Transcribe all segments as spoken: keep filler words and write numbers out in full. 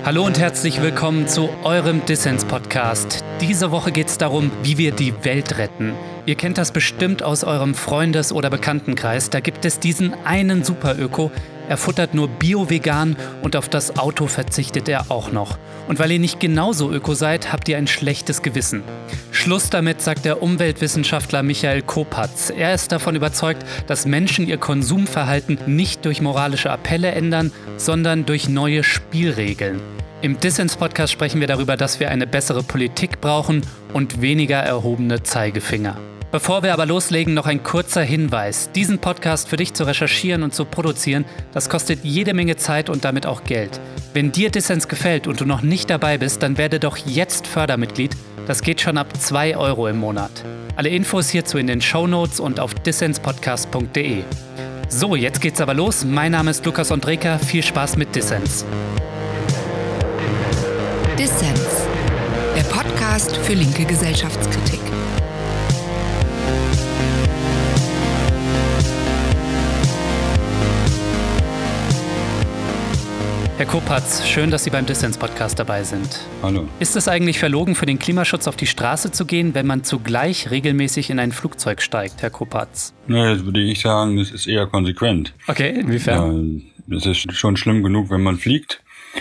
Hallo und herzlich willkommen zu eurem Dissens-Podcast. Diese Woche geht es darum, wie wir die Welt retten. Ihr kennt das bestimmt aus eurem Freundes- oder Bekanntenkreis. Da gibt es diesen einen Super-Öko. Er futtert nur bio-vegan und auf das Auto verzichtet er auch noch. Und weil ihr nicht genauso öko seid, habt ihr ein schlechtes Gewissen. Schluss damit, sagt der Umweltwissenschaftler Michael Kopatz. Er ist davon überzeugt, dass Menschen ihr Konsumverhalten nicht durch moralische Appelle ändern, sondern durch neue Spielregeln. Im Dissens-Podcast sprechen wir darüber, dass wir eine bessere Politik brauchen und weniger erhobene Zeigefinger. Bevor wir aber loslegen, noch ein kurzer Hinweis. Diesen Podcast für dich zu recherchieren und zu produzieren, das kostet jede Menge Zeit und damit auch Geld. Wenn dir Dissens gefällt und du noch nicht dabei bist, dann werde doch jetzt Fördermitglied. Das geht schon ab zwei Euro im Monat. Alle Infos hierzu in den Shownotes und auf dissenspodcast punkt de. So, jetzt geht's aber los. Mein Name ist Lukas Ondreka. Viel Spaß mit Dissens. Dissens, der Podcast für linke Gesellschaftskritik. Herr Kopatz, schön, dass Sie beim Dissens-Podcast dabei sind. Hallo. Ist es eigentlich verlogen, für den Klimaschutz auf die Straße zu gehen, wenn man zugleich regelmäßig in ein Flugzeug steigt, Herr Kopatz? Na, jetzt würde ich sagen, das ist eher konsequent. Okay, inwiefern? Ja, es ist schon schlimm genug, wenn man fliegt,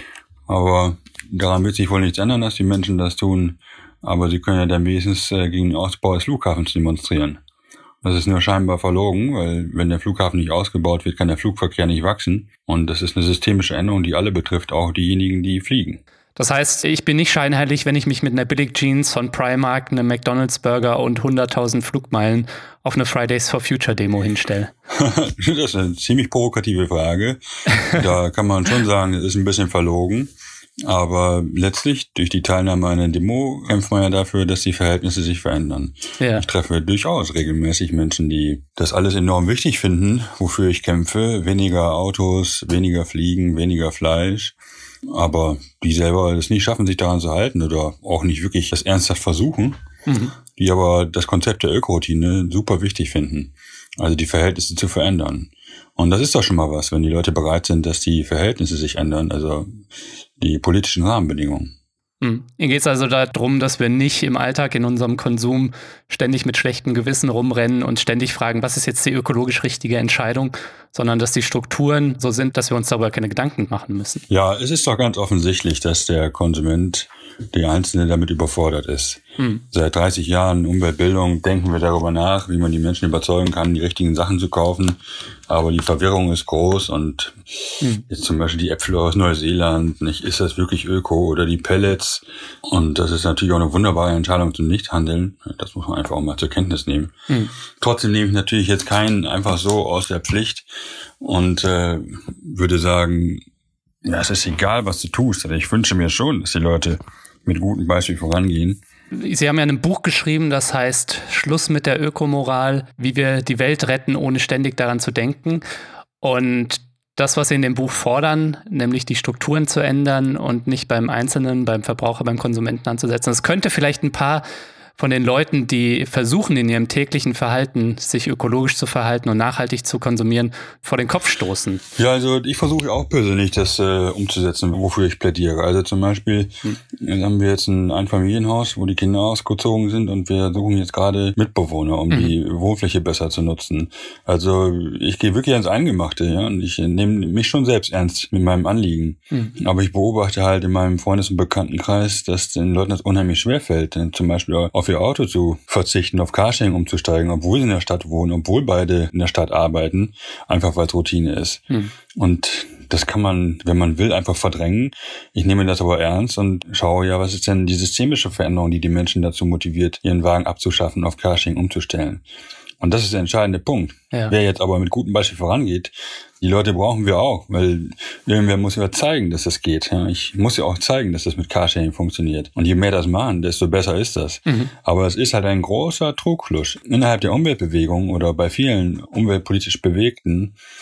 aber daran wird sich wohl nichts ändern, dass die Menschen das tun. Aber sie können ja dann wenigstens äh, gegen den Ausbau des Flughafens demonstrieren. Das ist nur scheinbar verlogen, weil wenn der Flughafen nicht ausgebaut wird, kann der Flugverkehr nicht wachsen. Und das ist eine systemische Änderung, die alle betrifft, auch diejenigen, die fliegen. Das heißt, ich bin nicht scheinheilig, wenn ich mich mit einer Billig-Jeans von Primark, einem McDonald's-Burger und hunderttausend Flugmeilen auf eine Fridays for Future-Demo hinstelle. Das ist eine ziemlich provokative Frage. Da kann man schon sagen, es ist ein bisschen verlogen. Aber letztlich, durch die Teilnahme an einer Demo, kämpft man ja dafür, dass die Verhältnisse sich verändern. Ja. Ich treffe durchaus regelmäßig Menschen, die das alles enorm wichtig finden, wofür ich kämpfe. Weniger Autos, weniger Fliegen, weniger Fleisch. Aber die selber es nicht schaffen, sich daran zu halten oder auch nicht wirklich das ernsthaft versuchen. Mhm. Die aber das Konzept der Ökoroutine super wichtig finden. Also die Verhältnisse zu verändern. Und das ist doch schon mal was, wenn die Leute bereit sind, dass die Verhältnisse sich ändern, also die politischen Rahmenbedingungen. Hm. Hier geht es also darum, dass wir nicht im Alltag in unserem Konsum ständig mit schlechtem Gewissen rumrennen und ständig fragen, was ist jetzt die ökologisch richtige Entscheidung, sondern dass die Strukturen so sind, dass wir uns darüber keine Gedanken machen müssen. Ja, es ist doch ganz offensichtlich, dass der Konsument, der Einzelne, damit überfordert ist. Hm. Seit dreißig Jahren Umweltbildung denken wir darüber nach, wie man die Menschen überzeugen kann, die richtigen Sachen zu kaufen. Aber die Verwirrung ist groß und hm. jetzt zum Beispiel die Äpfel aus Neuseeland, nicht, ist das wirklich Öko oder die Pellets? Und das ist natürlich auch eine wunderbare Entscheidung zum Nichthandeln. Das muss man einfach auch mal zur Kenntnis nehmen. Hm. Trotzdem nehme ich natürlich jetzt keinen einfach so aus der Pflicht und äh, würde sagen, ja, es ist egal, was du tust. Ich wünsche mir schon, dass die Leute mit gutem Beispiel vorangehen. Sie haben ja ein Buch geschrieben, das heißt Schluss mit der Ökomoral, wie wir die Welt retten, ohne ständig daran zu denken. Und das, was Sie in dem Buch fordern, nämlich die Strukturen zu ändern und nicht beim Einzelnen, beim Verbraucher, beim Konsumenten anzusetzen, das könnte vielleicht ein paar von den Leuten, die versuchen, in ihrem täglichen Verhalten sich ökologisch zu verhalten und nachhaltig zu konsumieren, vor den Kopf stoßen. Ja, also ich versuche auch persönlich das äh, umzusetzen, wofür ich plädiere. Also zum Beispiel hm. haben wir jetzt ein Einfamilienhaus, wo die Kinder ausgezogen sind und wir suchen jetzt gerade Mitbewohner, um hm. die Wohnfläche besser zu nutzen. Also ich gehe wirklich ans Eingemachte, ja, und ich nehme mich schon selbst ernst mit meinem Anliegen. Hm. Aber ich beobachte halt in meinem Freundes- und Bekanntenkreis, dass den Leuten das unheimlich schwerfällt, denn zum Beispiel auf ihr Auto zu verzichten, auf Carsharing umzusteigen, obwohl sie in der Stadt wohnen, obwohl beide in der Stadt arbeiten, einfach weil es Routine ist. Hm. Und das kann man, wenn man will, einfach verdrängen. Ich nehme das aber ernst und schaue ja, was ist denn die systemische Veränderung, die die Menschen dazu motiviert, ihren Wagen abzuschaffen, auf Carsharing umzustellen. Und das ist der entscheidende Punkt. Ja. Wer jetzt aber mit gutem Beispiel vorangeht, die Leute brauchen wir auch, weil irgendwer muss ja zeigen, dass das geht. Ja, ich muss ja auch zeigen, dass das mit Carsharing funktioniert. Und je mehr das machen, desto besser ist das. Mhm. Aber es ist halt ein großer Trugschluss. Innerhalb der Umweltbewegung oder bei vielen umweltpolitisch Bewegten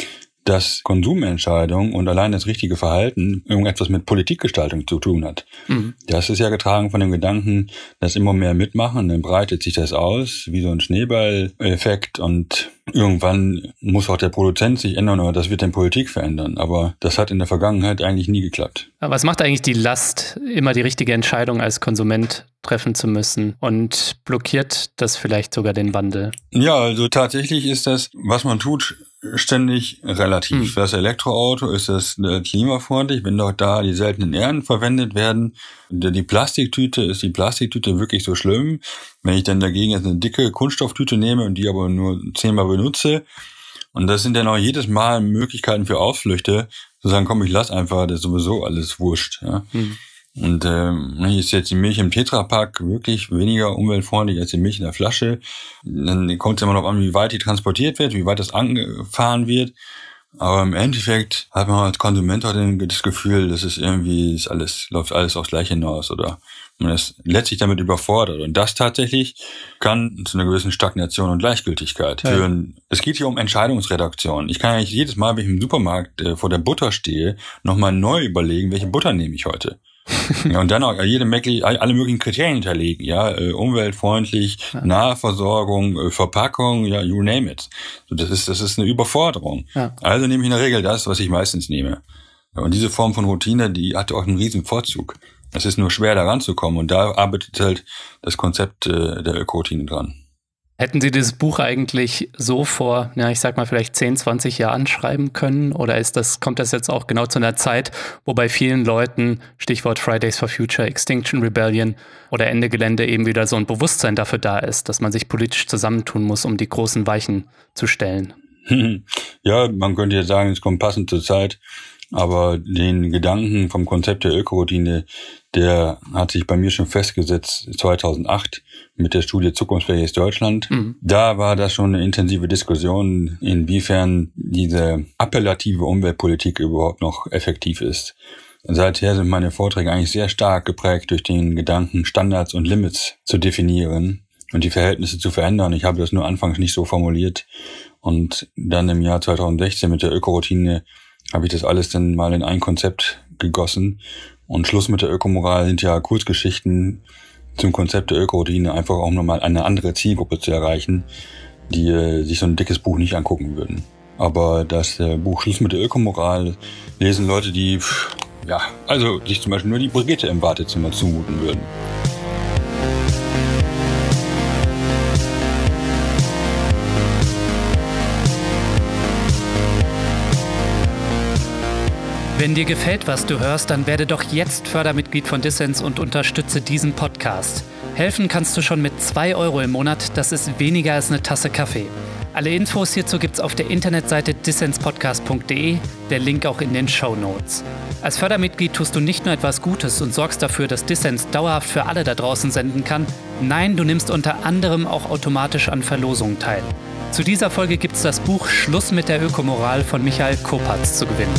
dass Konsumentscheidungen und allein das richtige Verhalten irgendetwas mit Politikgestaltung zu tun hat. Mhm. Das ist ja getragen von dem Gedanken, dass immer mehr mitmachen, dann breitet sich das aus, wie so ein Schneeball-Effekt und irgendwann muss auch der Produzent sich ändern oder das wird dann Politik verändern. Aber das hat in der Vergangenheit eigentlich nie geklappt. Aber was macht eigentlich die Last, immer die richtige Entscheidung als Konsument treffen zu müssen und blockiert das vielleicht sogar den Wandel? Ja, also tatsächlich ist das, was man tut, ständig relativ. Hm. Für das Elektroauto ist das klimafreundlich, wenn doch da die seltenen Erden verwendet werden. Die Plastiktüte, ist die Plastiktüte wirklich so schlimm? Wenn ich dann dagegen jetzt eine dicke Kunststofftüte nehme und die aber nur zehnmal benutze, und das sind dann auch jedes Mal Möglichkeiten für Ausflüchte, zu sagen, komm, ich lass einfach, das ist sowieso alles wurscht. Ja. Hm. Und ähm, ist jetzt die Milch im Tetrapack wirklich weniger umweltfreundlich als die Milch in der Flasche. Dann kommt es immer noch an, wie weit die transportiert wird, wie weit das angefahren wird. Aber im Endeffekt hat man als Konsument auch das Gefühl, das ist irgendwie, ist alles, läuft alles aufs Gleiche hinaus oder man ist letztlich damit überfordert. Und das tatsächlich kann zu einer gewissen Stagnation und Gleichgültigkeit führen. Ja. Es geht hier um Entscheidungsredaktion. Ich kann eigentlich jedes Mal, wenn ich im Supermarkt äh, vor der Butter stehe, nochmal neu überlegen, welche Butter nehme ich heute. Ja, und dann auch jede mögliche, alle möglichen Kriterien hinterlegen, ja, äh, umweltfreundlich, ja. Nahversorgung, äh, Verpackung, ja, you name it. So, das ist, das ist eine Überforderung. Ja. Also nehme ich in der Regel das, was ich meistens nehme. Ja, und diese Form von Routine, die hat auch einen riesen Vorzug. Es ist nur schwer, da ranzukommen und da arbeitet halt das Konzept äh, der Ökoroutine dran. Hätten Sie dieses Buch eigentlich so vor, ja, ich sag mal vielleicht zehn, zwanzig Jahren schreiben können? Oder ist das, kommt das jetzt auch genau zu einer Zeit, wo bei vielen Leuten, Stichwort Fridays for Future, Extinction Rebellion oder Ende Gelände eben wieder so ein Bewusstsein dafür da ist, dass man sich politisch zusammentun muss, um die großen Weichen zu stellen? Ja, man könnte jetzt sagen, es kommt passend zur Zeit. Aber den Gedanken vom Konzept der Ökoroutine, der hat sich bei mir schon festgesetzt zweitausendacht mit der Studie Zukunftsfähiges Deutschland. Mhm. Da war das schon eine intensive Diskussion, inwiefern diese appellative Umweltpolitik überhaupt noch effektiv ist. Seither sind meine Vorträge eigentlich sehr stark geprägt durch den Gedanken, Standards und Limits zu definieren und die Verhältnisse zu verändern. Ich habe das nur anfangs nicht so formuliert. Und dann im Jahr zweitausendsechzehn mit der Ökoroutine habe ich das alles dann mal in ein Konzept gegossen. Und Schluss mit der Ökomoral sind ja Kurzgeschichten zum Konzept der Ökoroutine, einfach auch nochmal eine andere Zielgruppe zu erreichen, die äh, sich so ein dickes Buch nicht angucken würden. Aber das äh, Buch Schluss mit der Ökomoral lesen Leute, die, pff, ja, also sich zum Beispiel nur die Brigitte im Wartezimmer zumuten würden. Wenn dir gefällt, was du hörst, dann werde doch jetzt Fördermitglied von Dissens und unterstütze diesen Podcast. Helfen kannst du schon mit zwei Euro im Monat, das ist weniger als eine Tasse Kaffee. Alle Infos hierzu gibt's auf der Internetseite dissenspodcast punkt de, der Link auch in den Shownotes. Als Fördermitglied tust du nicht nur etwas Gutes und sorgst dafür, dass Dissens dauerhaft für alle da draußen senden kann, nein, du nimmst unter anderem auch automatisch an Verlosungen teil. Zu dieser Folge gibt's das Buch Schluss mit der Ökomoral von Michael Kopatz zu gewinnen.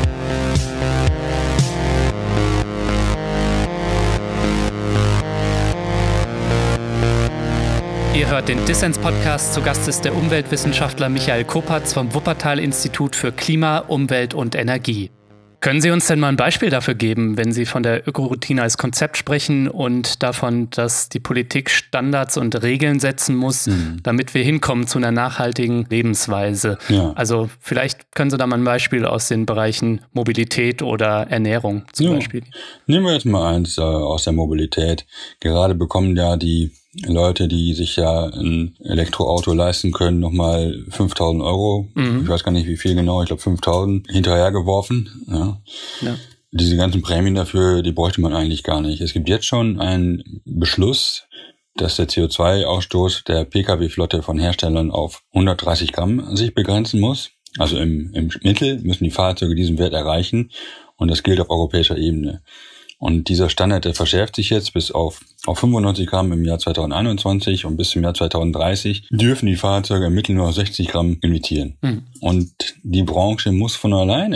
Ihr hört den Dissens-Podcast. Zu Gast ist der Umweltwissenschaftler Michael Kopatz vom Wuppertal-Institut für Klima, Umwelt und Energie. Können Sie uns denn mal ein Beispiel dafür geben, wenn Sie von der Ökoroutine als Konzept sprechen und davon, dass die Politik Standards und Regeln setzen muss, mhm. damit wir hinkommen zu einer nachhaltigen Lebensweise? Ja. Also vielleicht können Sie da mal ein Beispiel aus den Bereichen Mobilität oder Ernährung zum ja. Beispiel. Nehmen wir jetzt mal eins äh, aus der Mobilität. Gerade bekommen ja die Leute, die sich ja ein Elektroauto leisten können, nochmal fünftausend Euro, mhm. ich weiß gar nicht wie viel genau, ich glaube fünftausend, hinterhergeworfen. Ja. Ja. Diese ganzen Prämien dafür, die bräuchte man eigentlich gar nicht. Es gibt jetzt schon einen Beschluss, dass der C O zwei Ausstoß der Pkw-Flotte von Herstellern auf hundertdreißig Gramm sich begrenzen muss. Also im, im Mittel müssen die Fahrzeuge diesen Wert erreichen und das gilt auf europäischer Ebene. Und dieser Standard, der verschärft sich jetzt bis auf, auf fünfundneunzig Gramm im Jahr zweitausendeinundzwanzig und bis zum Jahr zweitausenddreißig dürfen die Fahrzeuge im Mittel nur sechzig Gramm emittieren. Mhm. Und die Branche muss von alleine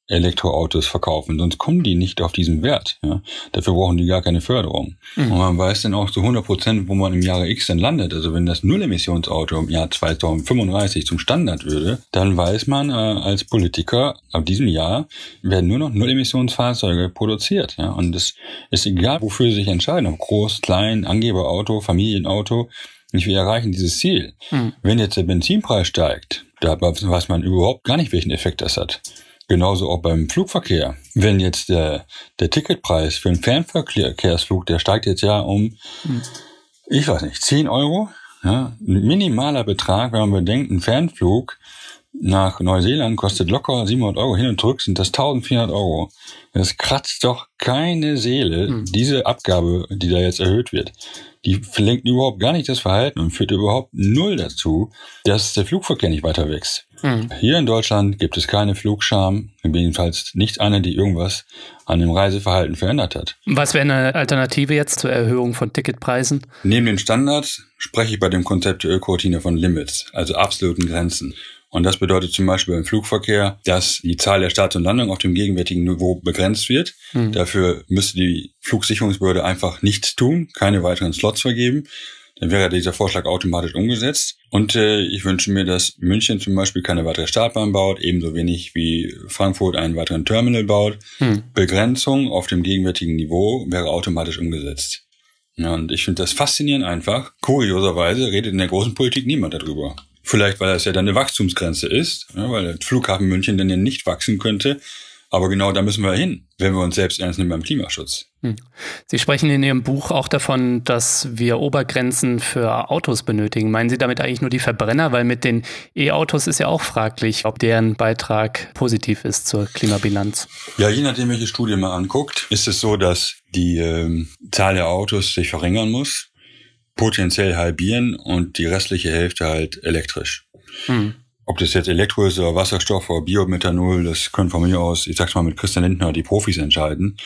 Elektroautos verkaufen, sonst kommen die nicht auf diesen Wert. Ja. Dafür brauchen die gar keine Förderung. Mhm. Und man weiß dann auch zu hundert Prozent, wo man im Jahre X dann landet. Also wenn das Null-Emissionsauto im Jahr zweitausendfünfunddreißig zum Standard würde, dann weiß man äh, als Politiker, ab diesem Jahr werden nur noch Null-Emissionsfahrzeuge produziert. Ja. Und es ist egal, wofür sie sich entscheiden, ob groß, klein, Angeberauto, Familienauto, wir erreichen dieses Ziel. Mhm. Wenn jetzt der Benzinpreis steigt, da weiß man überhaupt gar nicht, welchen Effekt das hat. Genauso auch beim Flugverkehr. Wenn jetzt der, der Ticketpreis für einen Fernverkehrsflug, der steigt jetzt ja um, hm. ich weiß nicht, zehn Euro. Ja, ein minimaler Betrag, wenn man bedenkt, ein Fernflug nach Neuseeland kostet locker siebenhundert Euro, hin und zurück sind das eintausendvierhundert Euro. Das kratzt doch keine Seele, hm. diese Abgabe, die da jetzt erhöht wird. Die verlenkt überhaupt gar nicht das Verhalten und führt überhaupt null dazu, dass der Flugverkehr nicht weiter wächst. Mhm. Hier in Deutschland gibt es keine Flugscham, jedenfalls nicht eine, die irgendwas an dem Reiseverhalten verändert hat. Was wäre eine Alternative jetzt zur Erhöhung von Ticketpreisen? Neben den Standards spreche ich bei dem Konzept der Ökoroutine von Limits, also absoluten Grenzen. Und das bedeutet zum Beispiel im Flugverkehr, dass die Zahl der Starts und Landungen auf dem gegenwärtigen Niveau begrenzt wird. Mhm. Dafür müsste die Flugsicherungsbehörde einfach nichts tun, keine weiteren Slots vergeben. Dann wäre dieser Vorschlag automatisch umgesetzt. Und äh, ich wünsche mir, dass München zum Beispiel keine weitere Startbahn baut, ebenso wenig wie Frankfurt einen weiteren Terminal baut. Mhm. Begrenzung auf dem gegenwärtigen Niveau wäre automatisch umgesetzt. Ja, und ich finde das faszinierend einfach. Kurioserweise redet in der großen Politik niemand darüber. Vielleicht, weil das ja dann eine Wachstumsgrenze ist, ja, weil der Flughafen München dann ja nicht wachsen könnte. Aber genau da müssen wir hin, wenn wir uns selbst ernst nehmen beim Klimaschutz. Sie sprechen in Ihrem Buch auch davon, dass wir Obergrenzen für Autos benötigen. Meinen Sie damit eigentlich nur die Verbrenner? Weil mit den E-Autos ist ja auch fraglich, ob deren Beitrag positiv ist zur Klimabilanz. Ja, je nachdem, welche Studie man anguckt, ist es so, dass die ähm, Zahl der Autos sich verringern muss, potenziell halbieren und die restliche Hälfte halt elektrisch. Hm. Ob das jetzt Elektro ist oder Wasserstoff oder Biomethanol, das können von mir aus, ich sag's mal mit Christian Lindner, die Profis entscheiden.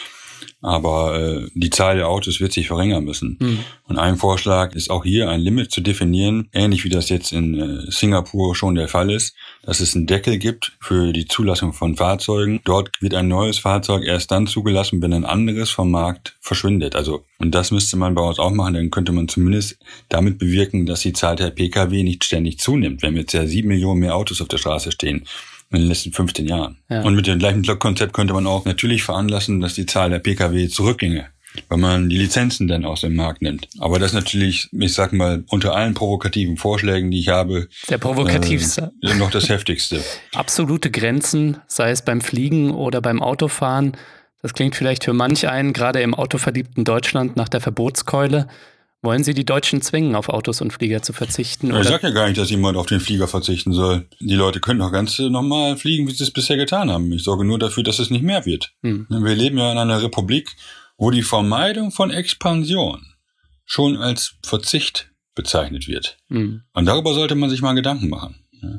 Aber äh, die Zahl der Autos wird sich verringern müssen. Mhm. Und ein Vorschlag ist auch hier ein Limit zu definieren, ähnlich wie das jetzt in äh, Singapur schon der Fall ist, dass es einen Deckel gibt für die Zulassung von Fahrzeugen. Dort wird ein neues Fahrzeug erst dann zugelassen, wenn ein anderes vom Markt verschwindet. Also, und das müsste man bei uns auch machen, dann könnte man zumindest damit bewirken, dass die Zahl der Pkw nicht ständig zunimmt. Wenn jetzt ja sieben Millionen mehr Autos auf der Straße stehen in den letzten fünfzehn Jahren. Ja. Und mit dem gleichen Konzept könnte man auch natürlich veranlassen, dass die Zahl der Pkw zurückginge, weil man die Lizenzen dann aus dem Markt nimmt. Aber das ist natürlich, ich sag mal, unter allen provokativen Vorschlägen, die ich habe, der provokativste. Äh, noch das heftigste. Absolute Grenzen, sei es beim Fliegen oder beim Autofahren. Das klingt vielleicht für manch einen, gerade im autoverliebten Deutschland, nach der Verbotskeule. Wollen Sie die Deutschen zwingen, auf Autos und Flieger zu verzichten? Oder? Ich sag ja gar nicht, dass jemand auf den Flieger verzichten soll. Die Leute können doch ganz normal fliegen, wie sie es bisher getan haben. Ich sorge nur dafür, dass es nicht mehr wird. Hm. Wir leben ja in einer Republik, wo die Vermeidung von Expansion schon als Verzicht bezeichnet wird. Hm. Und darüber sollte man sich mal Gedanken machen.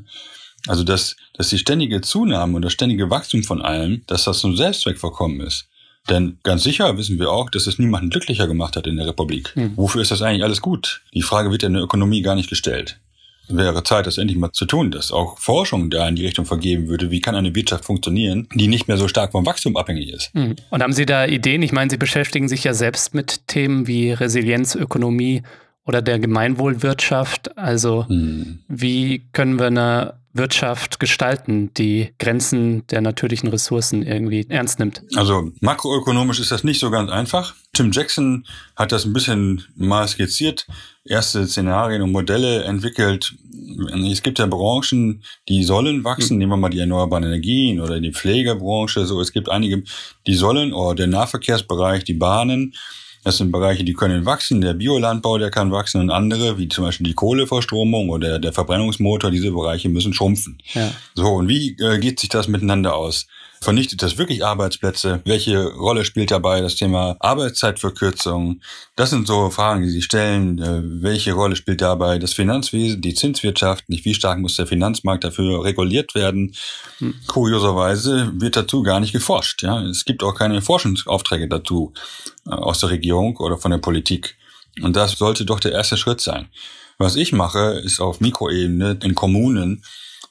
Also, dass, dass die ständige Zunahme und das ständige Wachstum von allem, dass das zum Selbstzweck verkommen ist. Denn ganz sicher wissen wir auch, dass es niemanden glücklicher gemacht hat in der Republik. Hm. Wofür ist das eigentlich alles gut? Die Frage wird ja in der Ökonomie gar nicht gestellt. Es wäre Zeit, das endlich mal zu tun, dass auch Forschung da in die Richtung vergeben würde. Wie kann eine Wirtschaft funktionieren, die nicht mehr so stark vom Wachstum abhängig ist? Hm. Und haben Sie da Ideen? Ich meine, Sie beschäftigen sich ja selbst mit Themen wie Resilienzökonomie oder der Gemeinwohlwirtschaft. Also hm. wie können wir eine Wirtschaft gestalten, die Grenzen der natürlichen Ressourcen irgendwie ernst nimmt? Also makroökonomisch ist das nicht so ganz einfach. Tim Jackson hat das ein bisschen mal skizziert, erste Szenarien und Modelle entwickelt. Es gibt ja Branchen, die sollen wachsen. Nehmen wir mal die erneuerbaren Energien oder die Pflegebranche. So, es gibt einige, die sollen, oder der Nahverkehrsbereich, die Bahnen. Das sind Bereiche, die können wachsen. Der Biolandbau, der kann wachsen, und andere, wie zum Beispiel die Kohleverstromung oder der Verbrennungsmotor, diese Bereiche müssen schrumpfen. Ja. So, und wie äh, geht sich das miteinander aus? Vernichtet das wirklich Arbeitsplätze? Welche Rolle spielt dabei das Thema Arbeitszeitverkürzung? Das sind so Fragen, die sich stellen. Äh, welche Rolle spielt dabei das Finanzwesen, die Zinswirtschaft? Nicht wie stark muss der Finanzmarkt dafür reguliert werden? Hm. Kurioserweise wird dazu gar nicht geforscht. Ja, es gibt auch keine Forschungsaufträge dazu äh, aus der Regierung oder von der Politik. Und das sollte doch der erste Schritt sein. Was ich mache, ist auf Mikroebene in Kommunen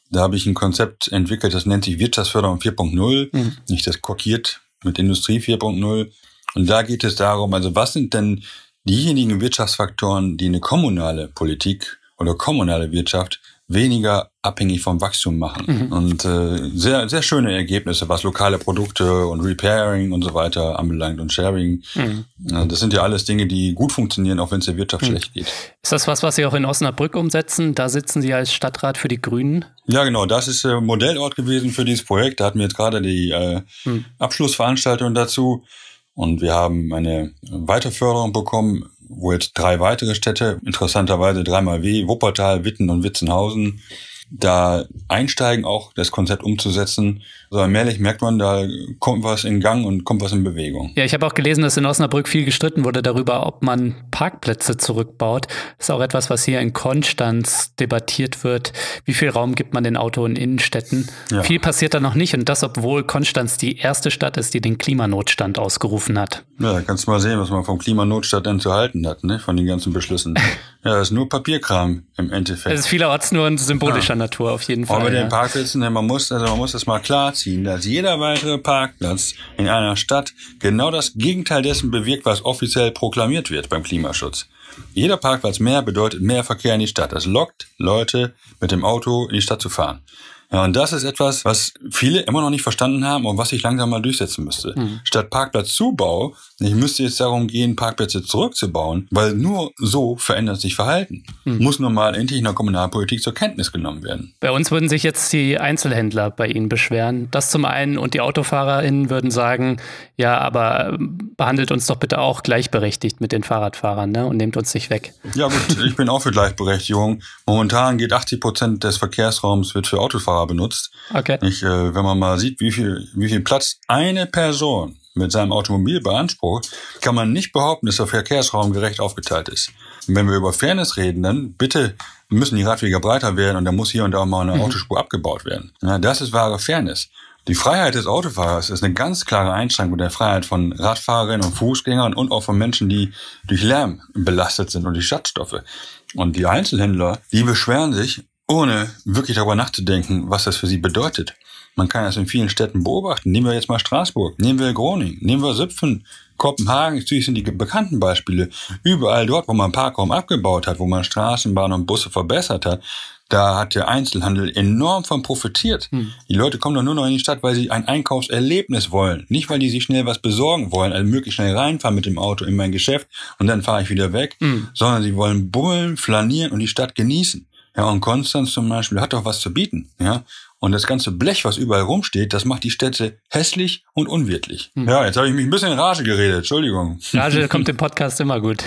Da habe ich ein Konzept entwickelt, das nennt sich Wirtschaftsförderung vier Punkt null. Mhm. Nicht das kokiert mit Industrie vier Punkt null. Und da geht es darum, also was sind denn diejenigen Wirtschaftsfaktoren, die eine kommunale Politik oder kommunale Wirtschaft weniger abhängig vom Wachstum machen. Mhm. Und äh, sehr sehr schöne Ergebnisse, was lokale Produkte und Repairing und so weiter anbelangt und Sharing. Mhm. Ja, das sind ja alles Dinge, die gut funktionieren, auch wenn es der Wirtschaft mhm. schlecht geht. Ist das was, was Sie auch in Osnabrück umsetzen? Da sitzen Sie als Stadtrat für die Grünen? Ja, genau. Das ist äh, Modellort gewesen für dieses Projekt. Da hatten wir jetzt gerade die äh, mhm. Abschlussveranstaltung dazu. Und wir haben eine Weiterförderung bekommen, wo jetzt drei weitere Städte, interessanterweise dreimal W, Wuppertal, Witten und Witzenhausen, da einsteigen, auch das Konzept umzusetzen. So allmählich merkt man, da kommt was in Gang und kommt was in Bewegung. Ja, ich habe auch gelesen, dass in Osnabrück viel gestritten wurde darüber, ob man Parkplätze zurückbaut. Das ist auch etwas, was hier in Konstanz debattiert wird. Wie viel Raum gibt man den Auto in Innenstädten? Ja. Viel passiert da noch nicht, und das, obwohl Konstanz die erste Stadt ist, die den Klimanotstand ausgerufen hat. Ja, da kannst du mal sehen, was man vom Klimanotstand dann zu halten hat, ne? Von den ganzen Beschlüssen. Ja, das ist nur Papierkram im Endeffekt. Es ist vielerorts nur in symbolischer ja. Natur, auf jeden Fall. Aber bei ja. den Parkplätzen, man muss, also man muss das mal klarziehen, dass jeder weitere Parkplatz in einer Stadt genau das Gegenteil dessen bewirkt, was offiziell proklamiert wird beim Klimaschutz. Jeder Parkplatz mehr bedeutet mehr Verkehr in die Stadt. Das lockt Leute, mit dem Auto in die Stadt zu fahren. Ja, und das ist etwas, was viele immer noch nicht verstanden haben und was sich langsam mal durchsetzen müsste. Mhm. Statt Parkplatzzubau, ich müsste jetzt darum gehen, Parkplätze zurückzubauen, weil nur so verändert sich Verhalten. Mhm. Muss nun mal endlich in der Kommunalpolitik zur Kenntnis genommen werden. Bei uns würden sich jetzt die Einzelhändler bei Ihnen beschweren. Das zum einen, und die AutofahrerInnen würden sagen, ja, aber behandelt uns doch bitte auch gleichberechtigt mit den Fahrradfahrern, ne, und nehmt uns nicht weg. Ja gut, ich bin auch für Gleichberechtigung. Momentan geht achtzig Prozent des Verkehrsraums wird für Autofahrer benutzt. Okay. Ich, äh, wenn man mal sieht, wie viel, wie viel Platz eine Person mit seinem Automobil beansprucht, kann man nicht behaupten, dass der Verkehrsraum gerecht aufgeteilt ist. Und wenn wir über Fairness reden, dann bitte müssen die Radwege breiter werden und da muss hier und da mal eine mhm. Autospur abgebaut werden. Ja, das ist wahre Fairness. Die Freiheit des Autofahrers ist eine ganz klare Einschränkung der Freiheit von Radfahrerinnen und Fußgängern und auch von Menschen, die durch Lärm belastet sind und durch Schadstoffe. Und die Einzelhändler, die beschweren sich, ohne wirklich darüber nachzudenken, was das für sie bedeutet. Man kann das in vielen Städten beobachten. Nehmen wir jetzt mal Straßburg, nehmen wir Groningen, nehmen wir Süpfen, Kopenhagen, natürlich sind die bekannten Beispiele. Überall dort, wo man Parkraum abgebaut hat, wo man Straßenbahnen und Busse verbessert hat, da hat der Einzelhandel enorm von profitiert. Hm. Die Leute kommen doch nur noch in die Stadt, weil sie ein Einkaufserlebnis wollen. Nicht, weil die sich schnell was besorgen wollen, also möglichst schnell reinfahren mit dem Auto in mein Geschäft und dann fahre ich wieder weg, hm. sondern sie wollen bummeln, flanieren und die Stadt genießen. Ja, und Konstanz zum Beispiel hat doch was zu bieten, ja. Und das ganze Blech, was überall rumsteht, das macht die Städte hässlich und unwirtlich. Hm. Ja, jetzt habe ich mich ein bisschen in Rage geredet, Entschuldigung. Rage kommt im Podcast immer gut.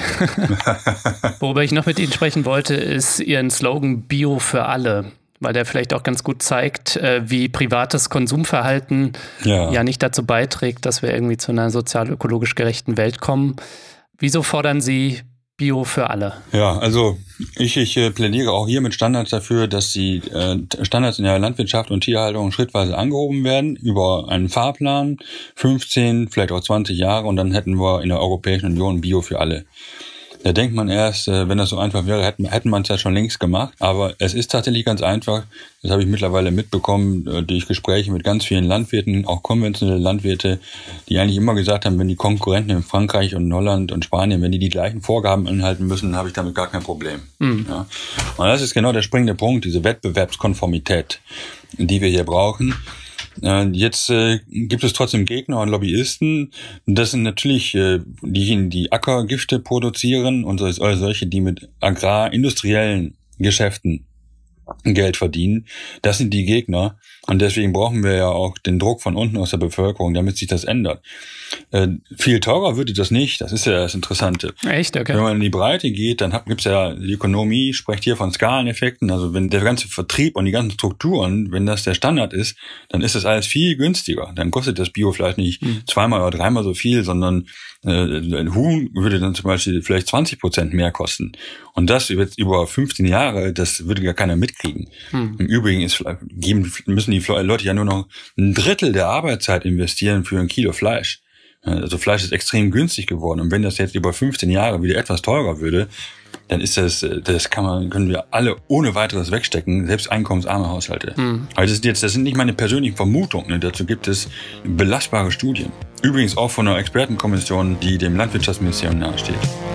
Worüber ich noch mit Ihnen sprechen wollte, ist Ihren Slogan Bio für alle, weil der vielleicht auch ganz gut zeigt, wie privates Konsumverhalten ja, ja nicht dazu beiträgt, dass wir irgendwie zu einer sozial-ökologisch gerechten Welt kommen. Wieso fordern Sie Bio für alle? Ja, also ich, ich äh, plädiere auch hier mit Standards dafür, dass die äh, Standards in der Landwirtschaft und Tierhaltung schrittweise angehoben werden über einen Fahrplan, fünfzehn, vielleicht auch zwanzig Jahre, und dann hätten wir in der Europäischen Union Bio für alle. Da denkt man erst, wenn das so einfach wäre, hätten, hätten man es ja schon längst gemacht. Aber es ist tatsächlich ganz einfach. Das habe ich mittlerweile mitbekommen durch Gespräche mit ganz vielen Landwirten, auch konventionelle Landwirte, die eigentlich immer gesagt haben, wenn die Konkurrenten in Frankreich und Holland und Spanien, wenn die die gleichen Vorgaben einhalten müssen, dann habe ich damit gar kein Problem. Mhm. Ja. Und das ist genau der springende Punkt, diese Wettbewerbskonformität, die wir hier brauchen. Jetzt äh, gibt es trotzdem Gegner und Lobbyisten. Das sind natürlich äh, diejenigen, die Ackergifte produzieren und solche, die mit agrarindustriellen Geschäften Geld verdienen. Das sind die Gegner. Und deswegen brauchen wir ja auch den Druck von unten aus der Bevölkerung, damit sich das ändert. Äh, viel teurer würde das nicht. Das ist ja das Interessante. Echt? Okay. Wenn man in die Breite geht, dann gibt es ja, die Ökonomie spricht hier von Skaleneffekten. Also wenn der ganze Vertrieb und die ganzen Strukturen, wenn das der Standard ist, dann ist das alles viel günstiger. Dann kostet das Bio vielleicht nicht hm. zweimal oder dreimal so viel, sondern äh, ein Huhn würde dann zum Beispiel vielleicht zwanzig Prozent mehr kosten. Und das jetzt über fünfzehn Jahre, das würde gar keiner mitkriegen. Hm. Im Übrigen ist, geben, müssen die Leute ja nur noch ein Drittel der Arbeitszeit investieren für ein Kilo Fleisch. Also Fleisch ist extrem günstig geworden. Und wenn das jetzt über fünfzehn Jahre wieder etwas teurer würde, dann ist das, das kann man, können wir alle ohne weiteres wegstecken, selbst einkommensarme Haushalte. Mhm. Also das sind jetzt, das sind nicht meine persönlichen Vermutungen, ne? Dazu gibt es belastbare Studien. Übrigens auch von einer Expertenkommission, die dem Landwirtschaftsministerium nahesteht.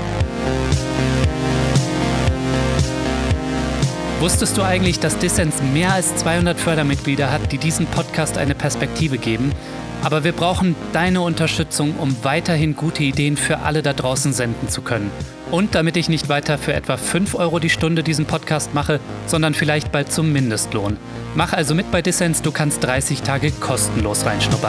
Wusstest du eigentlich, dass Dissens mehr als zweihundert Fördermitglieder hat, die diesem Podcast eine Perspektive geben? Aber wir brauchen deine Unterstützung, um weiterhin gute Ideen für alle da draußen senden zu können. Und damit ich nicht weiter für etwa fünf Euro die Stunde diesen Podcast mache, sondern vielleicht bald zum Mindestlohn. Mach also mit bei Dissens, du kannst dreißig Tage kostenlos reinschnuppern.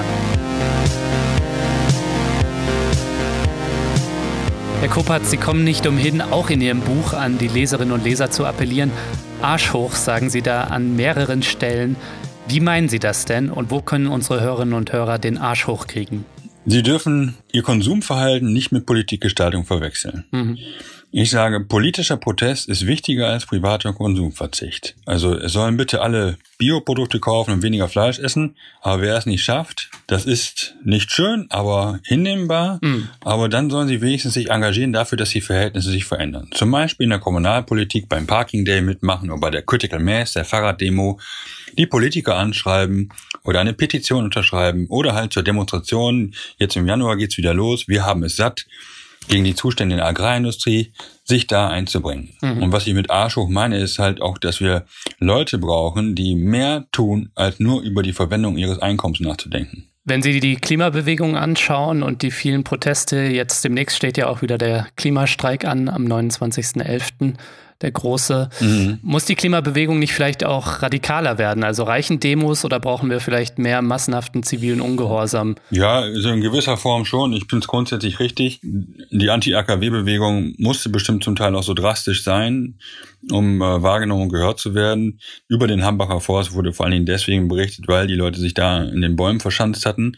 Herr Kopatz, Sie kommen nicht umhin, auch in Ihrem Buch an die Leserinnen und Leser zu appellieren. Arsch hoch, sagen Sie da an mehreren Stellen. Wie meinen Sie das denn und wo können unsere Hörerinnen und Hörer den Arsch hochkriegen? Sie dürfen Ihr Konsumverhalten nicht mit Politikgestaltung verwechseln. Mhm. Ich sage, politischer Protest ist wichtiger als privater Konsumverzicht. Also es sollen bitte alle Bioprodukte kaufen und weniger Fleisch essen, aber wer es nicht schafft, das ist nicht schön, aber hinnehmbar. Mhm. Aber dann sollen sie wenigstens sich engagieren dafür, dass die Verhältnisse sich verändern. Zum Beispiel in der Kommunalpolitik beim Parking Day mitmachen oder bei der Critical Mass, der Fahrraddemo, die Politiker anschreiben oder eine Petition unterschreiben oder halt zur Demonstration. Jetzt im Januar geht's wieder los. Wir haben es satt, gegen die Zustände in der Agrarindustrie, sich da einzubringen. Mhm. Und was ich mit Arsch hoch meine, ist halt auch, dass wir Leute brauchen, die mehr tun, als nur über die Verwendung ihres Einkommens nachzudenken. Wenn Sie die Klimabewegung anschauen und die vielen Proteste, jetzt demnächst steht ja auch wieder der Klimastreik an, am neunundzwanzigsten elften der große. Mhm. Muss die Klimabewegung nicht vielleicht auch radikaler werden? Also reichen Demos oder brauchen wir vielleicht mehr massenhaften zivilen Ungehorsam? Ja, also in gewisser Form schon. Ich finde es grundsätzlich richtig. Die Anti-A K W-Bewegung musste bestimmt zum Teil auch so drastisch sein, um äh, wahrgenommen und gehört zu werden. Über den Hambacher Forst wurde vor allen Dingen deswegen berichtet, weil die Leute sich da in den Bäumen verschanzt hatten.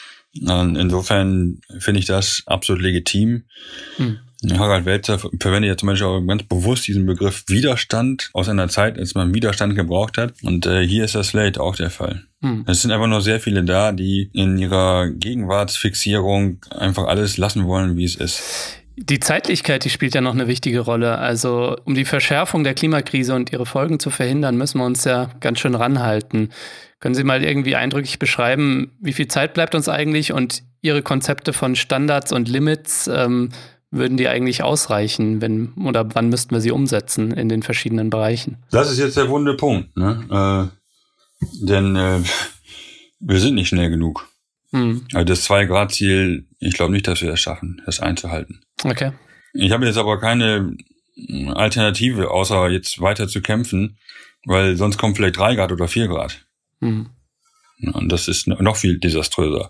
Und insofern finde ich das absolut legitim. Hm. Harald Welzer verwendet ja zum Beispiel auch ganz bewusst diesen Begriff Widerstand aus einer Zeit, als man Widerstand gebraucht hat. Und äh, hier ist das vielleicht auch der Fall. Hm. Es sind einfach noch sehr viele da, die in ihrer Gegenwartsfixierung einfach alles lassen wollen, wie es ist. Die Zeitlichkeit, die spielt ja noch eine wichtige Rolle. Also um die Verschärfung der Klimakrise und ihre Folgen zu verhindern, müssen wir uns ja ganz schön ranhalten. Können Sie mal irgendwie eindrücklich beschreiben, wie viel Zeit bleibt uns eigentlich und Ihre Konzepte von Standards und Limits, ähm, würden die eigentlich ausreichen, wenn oder wann müssten wir sie umsetzen in den verschiedenen Bereichen? Das ist jetzt der wunde Punkt, ne? Äh, denn äh, wir sind nicht schnell genug. Hm. Also das zwei Grad Ziel, ich glaube nicht, dass wir das schaffen, das einzuhalten. Okay. Ich habe jetzt aber keine Alternative, außer jetzt weiter zu kämpfen, weil sonst kommt vielleicht drei Grad oder vier Grad. Hm. Und das ist noch viel desaströser.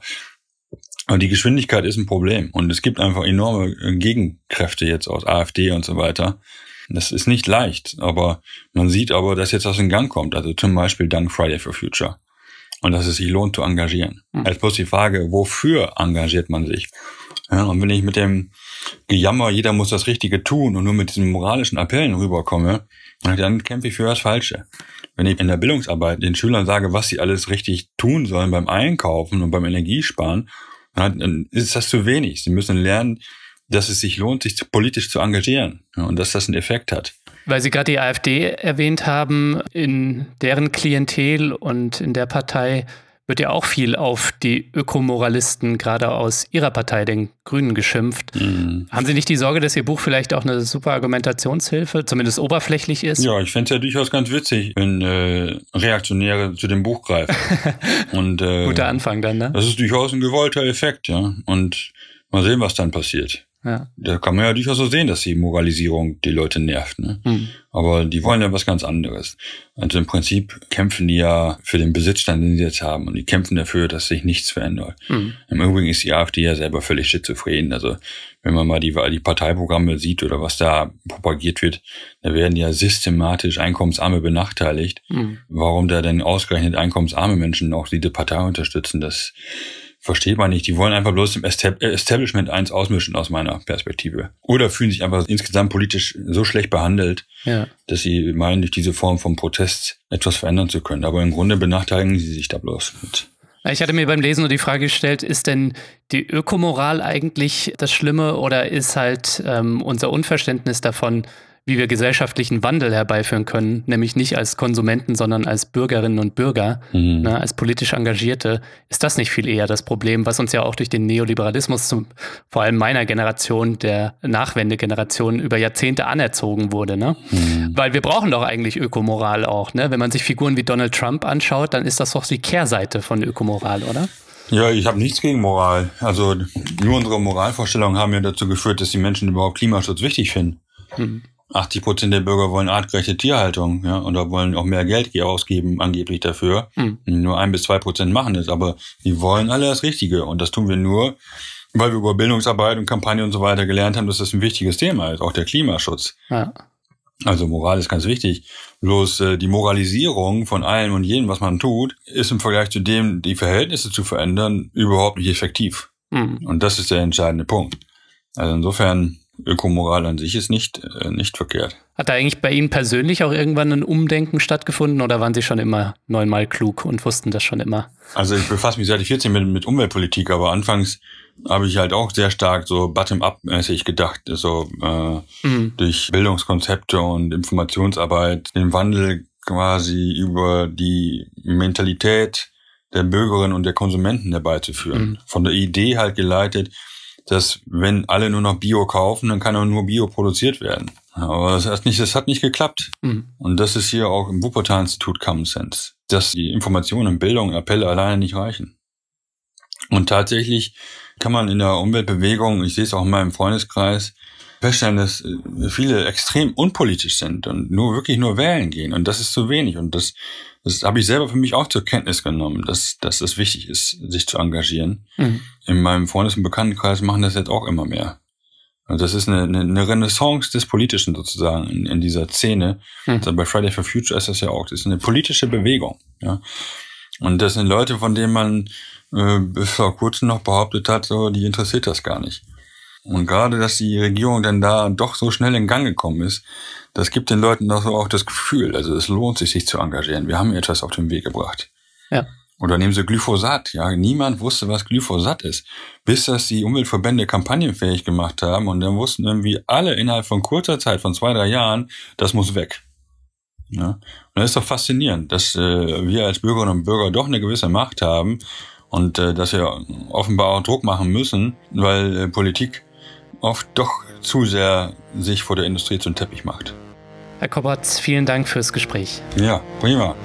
Und die Geschwindigkeit ist ein Problem. Und es gibt einfach enorme Gegenkräfte jetzt aus AfD und so weiter. Das ist nicht leicht, aber man sieht aber, dass jetzt was in Gang kommt. Also zum Beispiel dank Friday for Future. Und dass es sich lohnt zu engagieren. Mhm. Als bloß die Frage, wofür engagiert man sich? Ja, und wenn ich mit dem Gejammer, jeder muss das Richtige tun und nur mit diesen moralischen Appellen rüberkomme, dann kämpfe ich für das Falsche. Wenn ich in der Bildungsarbeit den Schülern sage, was sie alles richtig tun sollen beim Einkaufen und beim Energiesparen, dann ist das zu wenig. Sie müssen lernen, dass es sich lohnt, sich politisch zu engagieren, ja, und dass das einen Effekt hat. Weil Sie gerade die AfD erwähnt haben, in deren Klientel und in der Partei wird ja auch viel auf die Ökomoralisten, gerade aus Ihrer Partei, den Grünen, geschimpft. Mhm. Haben Sie nicht die Sorge, dass Ihr Buch vielleicht auch eine super Argumentationshilfe, zumindest oberflächlich ist? Ja, ich fände es ja durchaus ganz witzig, wenn äh, Reaktionäre zu dem Buch greifen. Und, äh, guter Anfang dann, ne? Das ist durchaus ein gewollter Effekt, ja. Und mal sehen, was dann passiert. Ja. Da kann man ja durchaus so sehen, dass die Moralisierung die Leute nervt, ne? Mhm. Aber die wollen ja was ganz anderes. Also im Prinzip kämpfen die ja für den Besitzstand, den sie jetzt haben. Und die kämpfen dafür, dass sich nichts verändert. Mhm. Im Übrigen ist die AfD ja selber völlig schizophren. Also wenn man mal die, die Parteiprogramme sieht oder was da propagiert wird, da werden ja systematisch Einkommensarme benachteiligt. Mhm. Warum da denn ausgerechnet einkommensarme Menschen auch diese Partei unterstützen, das versteht man nicht. Die wollen einfach bloß im Establishment eins ausmischen aus meiner Perspektive. Oder fühlen sich einfach insgesamt politisch so schlecht behandelt, ja, dass sie meinen, durch diese Form von Protest etwas verändern zu können. Aber im Grunde benachteiligen sie sich da bloß mit. Ich hatte mir beim Lesen nur die Frage gestellt, ist denn die Ökomoral eigentlich das Schlimme oder ist halt ähm, unser Unverständnis davon, wie wir gesellschaftlichen Wandel herbeiführen können, nämlich nicht als Konsumenten, sondern als Bürgerinnen und Bürger, mhm. ne, als politisch Engagierte, ist das nicht viel eher das Problem, was uns ja auch durch den Neoliberalismus, zum, vor allem meiner Generation, der Nachwendegeneration, über Jahrzehnte anerzogen wurde. Ne? Mhm. Weil wir brauchen doch eigentlich Ökomoral auch. Ne? Wenn man sich Figuren wie Donald Trump anschaut, dann ist das doch die Kehrseite von Ökomoral, oder? Ja, ich habe nichts gegen Moral. Also nur unsere Moralvorstellungen haben ja dazu geführt, dass die Menschen überhaupt Klimaschutz wichtig finden. Mhm. achtzig Prozent der Bürger wollen artgerechte Tierhaltung, ja, oder wollen auch mehr Geld ausgeben, angeblich dafür. Mhm. Nur ein bis zwei Prozent machen das, aber die wollen alle das Richtige. Und das tun wir nur, weil wir über Bildungsarbeit und Kampagne und so weiter gelernt haben, dass das ein wichtiges Thema ist, auch der Klimaschutz. Ja. Also Moral ist ganz wichtig. Bloß äh, die Moralisierung von allem und jedem, was man tut, ist im Vergleich zu dem, die Verhältnisse zu verändern, überhaupt nicht effektiv. Mhm. Und das ist der entscheidende Punkt. Also insofern, Ökomoral an sich ist nicht, äh, nicht verkehrt. Hat da eigentlich bei Ihnen persönlich auch irgendwann ein Umdenken stattgefunden oder waren Sie schon immer neunmal klug und wussten das schon immer? Also ich befasse mich seit ich vierzehn bin mit Umweltpolitik, aber anfangs habe ich halt auch sehr stark so bottom-up-mäßig gedacht, so äh, mhm. durch Bildungskonzepte und Informationsarbeit den Wandel quasi über die Mentalität der Bürgerinnen und der Konsumenten herbeizuführen. Mhm. Von der Idee halt geleitet, dass wenn alle nur noch Bio kaufen, dann kann auch nur Bio produziert werden. Aber das hat nicht, das hat nicht geklappt. Mhm. Und das ist hier auch im Wuppertal-Institut Common Sense, dass die Informationen und Bildung, Appelle alleine nicht reichen. Und tatsächlich kann man in der Umweltbewegung, ich sehe es auch in meinem Freundeskreis, feststellen, dass viele extrem unpolitisch sind und nur wirklich nur wählen gehen. Und das ist zu wenig. Und das, das habe ich selber für mich auch zur Kenntnis genommen, dass, dass es wichtig ist, sich zu engagieren. Mhm. In meinem Freundes- und Bekanntenkreis machen das jetzt auch immer mehr. Also das ist eine, eine Renaissance des Politischen sozusagen in, in dieser Szene. Mhm. Also bei Friday for Future ist das ja auch. Das ist eine politische Bewegung. Ja. Und das sind Leute, von denen man äh, bis vor kurzem noch behauptet hat, so, die interessiert das gar nicht. Und gerade, dass die Regierung dann da doch so schnell in Gang gekommen ist, das gibt den Leuten doch so auch das Gefühl, also es lohnt sich, sich zu engagieren. Wir haben etwas auf den Weg gebracht. Ja. Oder nehmen Sie Glyphosat. Ja, niemand wusste, was Glyphosat ist, bis das die Umweltverbände kampagnenfähig gemacht haben. Und dann wussten irgendwie alle innerhalb von kurzer Zeit, von zwei, drei Jahren, das muss weg. Ja. Und das ist doch faszinierend, dass äh, wir als Bürgerinnen und Bürger doch eine gewisse Macht haben und äh, dass wir offenbar auch Druck machen müssen, weil äh, Politik oft doch zu sehr sich vor der Industrie zum Teppich macht. Herr Koppertz, vielen Dank fürs Gespräch. Ja, prima.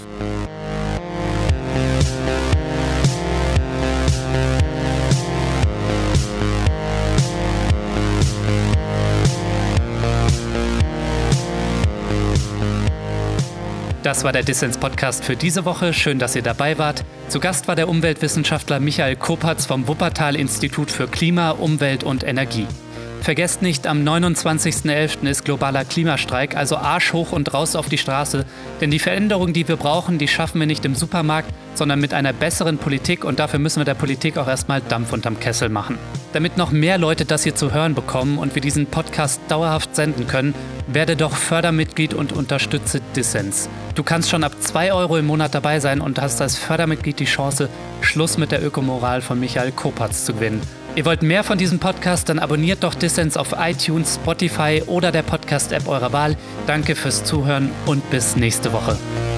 Das war der Dissens-Podcast für diese Woche. Schön, dass ihr dabei wart. Zu Gast war der Umweltwissenschaftler Michael Koppertz vom Wuppertal-Institut für Klima, Umwelt und Energie. Vergesst nicht, am neunundzwanzigsten elften ist globaler Klimastreik, also Arsch hoch und raus auf die Straße. Denn die Veränderung, die wir brauchen, die schaffen wir nicht im Supermarkt, sondern mit einer besseren Politik. Und dafür müssen wir der Politik auch erstmal Dampf unterm Kessel machen. Damit noch mehr Leute das hier zu hören bekommen und wir diesen Podcast dauerhaft senden können, werde doch Fördermitglied und unterstütze Dissens. Du kannst schon ab zwei Euro im Monat dabei sein und hast als Fördermitglied die Chance, Schluss mit der Ökomoral von Michael Koppertz zu gewinnen. Ihr wollt mehr von diesem Podcast, dann abonniert doch Dissens auf iTunes, Spotify oder der Podcast-App eurer Wahl. Danke fürs Zuhören und bis nächste Woche.